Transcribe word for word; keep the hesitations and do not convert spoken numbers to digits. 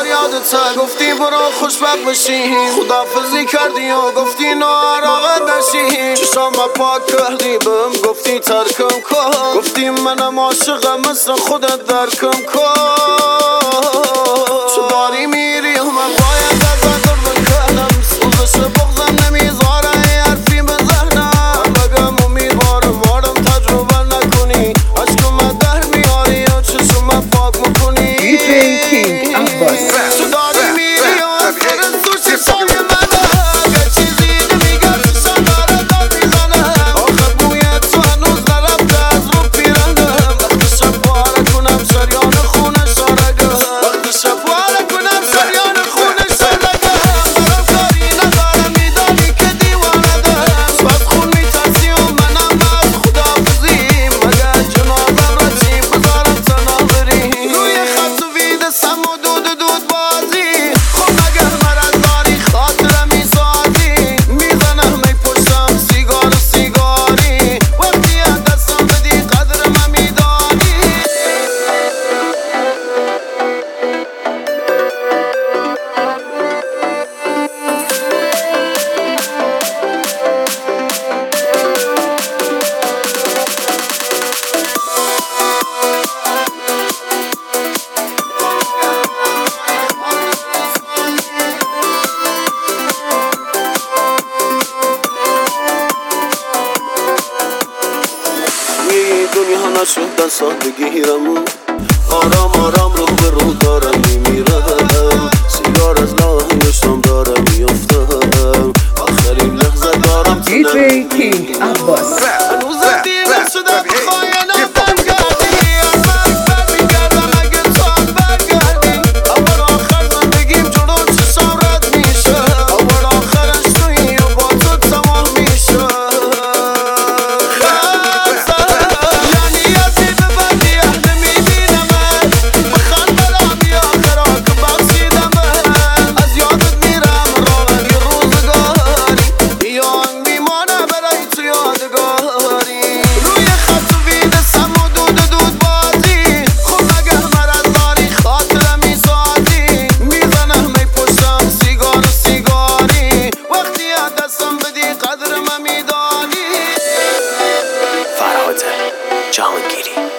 بار یادت گفتی برو خوشبخت بشی، خدافزی کردی و گفتی ناراحت نشی. چشام پاک کردی بهم گفتی ترکم کن، گفتی منم عاشقم مثل خودت درکم کن. تو داری میری و من باید ازت دور بکنم، سوزش بغضم نمیذاره ای حرفی به ذهنم. بگم امیدوارم وارم تجربه نکنی، عشقم در میاری و چشم پاک میکنی. دی جی کینگ عباس. تو داری میری و از فرستو چشای منه، اگه چیزی نمیگم چشم داره داد میزنه. آخه بوی تو هنوز نرفته از رو پیرنم، وقتی شب پاره کنم شریان خونه شارگم، وقتی شب پاره کنم شریان خونه شارگم. برام کاری ندارم میدانی که دیوانه دم، از خون میترسی و منم از خدافزی. مگه جنازم را چی بذارم تنها بری، روی خط و وید سم و دود و دود بازی. خب مگه مرد داری خاطرم میسازی، میزنم ای پشتم سیگار و سیگاری. وقتی از دستم بدی قدر من میدانی. این دنیا نشد سادگیرم، آرام آرام رو به رو دارم میمیرم. سیگار از لاهیشم دارم میافتم، آخرین لحظه دارم دی جی کینگ عباس. هنوز دیره شده بخوای نفتم کردی، از مرگ برمیگردم اگه تو هم برگردی. اول آخر زندگیم جلو چشم رد میشه، اول آخرش تویی و با تو تمام میشه. یعنی ازی به بدی اهل میبینمت، بخندرم یا آخرا که بخشیدمت. از یادت میرم راغلی روزگاری، یا آهنگ میمانه برای تو یادگاری. روی خط و وید سم و دود و دود بازی. خب مگه مرد داری خاطرم میسازی، میزنم ای پشتم سیگار و سیگاری. وقتی از دستم بدی قدر من میدانی. فرهاد جهانگیری.